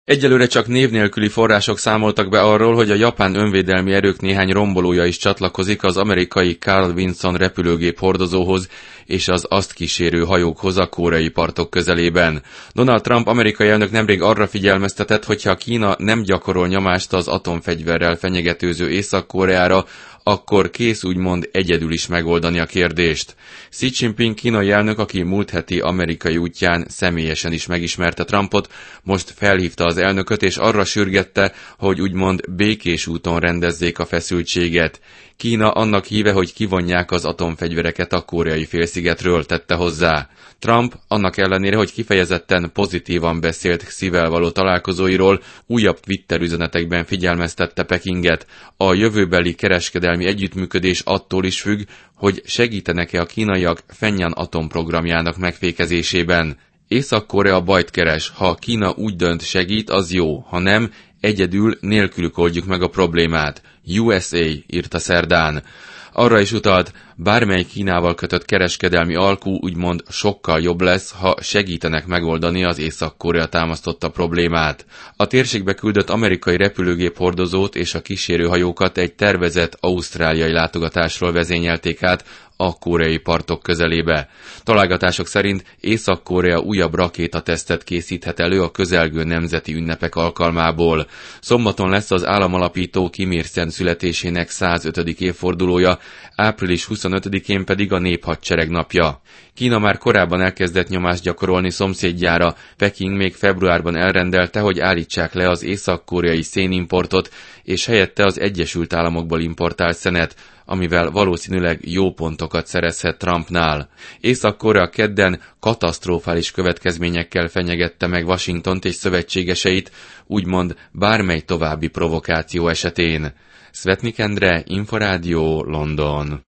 Egyelőre csak név nélküli források számoltak be arról, hogy a japán önvédelmi erők néhány rombolója is csatlakozik az amerikai Carl Vinson repülőgép hordozóhoz és az azt kísérő hajókhoz a koreai partok közelében. Donald Trump amerikai elnök nemrég arra figyelmeztetett, hogyha Kína nem gyakorol nyomást az atomfegyverrel fenyegetőző Észak-Koreára, akkor kész úgymond egyedül is megoldani a kérdést. Xi Jinping kínai elnök, aki múlt heti amerikai útján személyesen is megismerte Trumpot, most felhívta az elnököt és arra sürgette, hogy úgymond békés úton rendezzék a feszültséget. Kína annak híve, hogy kivonják az atomfegyvereket a koreai félszigetről, tette hozzá. Trump annak ellenére, hogy kifejezetten pozitívan beszélt Xivel való találkozóiról, újabb Twitter üzenetekben figyelmeztette Pekinget. A jövőbeli kereskedelmi együttműködés attól is függ, hogy segítenek-e a kínaiak Phenjan atomprogramjának megfékezésében. Észak-Korea bajt keres, ha Kína úgy dönt segít, az jó, ha nem, egyedül nélkülük oldjuk meg a problémát. USA írta szerdán. Arra is utalt, bármely Kínával kötött kereskedelmi alkú úgymond sokkal jobb lesz, ha segítenek megoldani az Észak-Korea támasztotta problémát. A térségbe küldött amerikai repülőgép hordozót és a kísérőhajókat egy tervezett ausztráliai látogatásról vezényelték át a koreai partok közelébe. Találgatások szerint Észak-Korea újabb rakétatesztet készíthet elő a közelgő nemzeti ünnepek alkalmából. Szombaton lesz az államalapító Kim Il-sung születésének 105. évfordulója, április 25-én pedig a Néphadsereg napja. Kína már korábban elkezdett nyomást gyakorolni szomszédjára, Peking még februárban elrendelte, hogy állítsák le az észak-koreai szénimportot, és helyette az Egyesült Államokból importált szenet, amivel valószínűleg jó pontokat szerezhet Trumpnál. Észak-Korea kedden katasztrofális következményekkel fenyegette meg Washingtont és szövetségeseit, úgymond bármely további provokáció esetén. Szvetnik Endre, Inforádió, London.